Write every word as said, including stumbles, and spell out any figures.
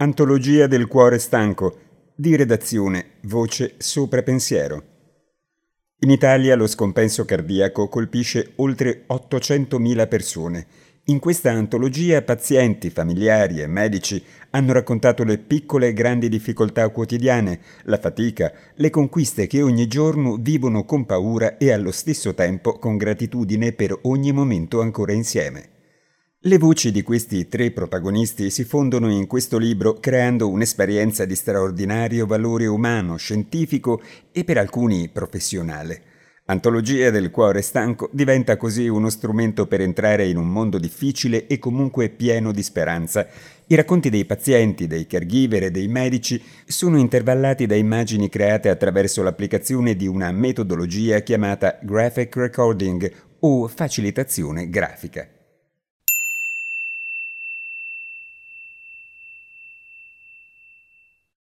Antologia del cuore stanco, di redazione Voce Sopra Pensiero. In Italia lo scompenso cardiaco colpisce oltre ottocentomila persone. In questa antologia pazienti, familiari e medici hanno raccontato le piccole e grandi difficoltà quotidiane, la fatica, le conquiste che ogni giorno vivono con paura e allo stesso tempo con gratitudine per ogni momento ancora insieme. Le voci di questi tre protagonisti si fondono in questo libro creando un'esperienza di straordinario valore umano, scientifico e per alcuni professionale. Antologia del cuore stanco diventa così uno strumento per entrare in un mondo difficile e comunque pieno di speranza. I racconti dei pazienti, dei caregiver e dei medici sono intervallati da immagini create attraverso l'applicazione di una metodologia chiamata graphic recording o facilitazione grafica.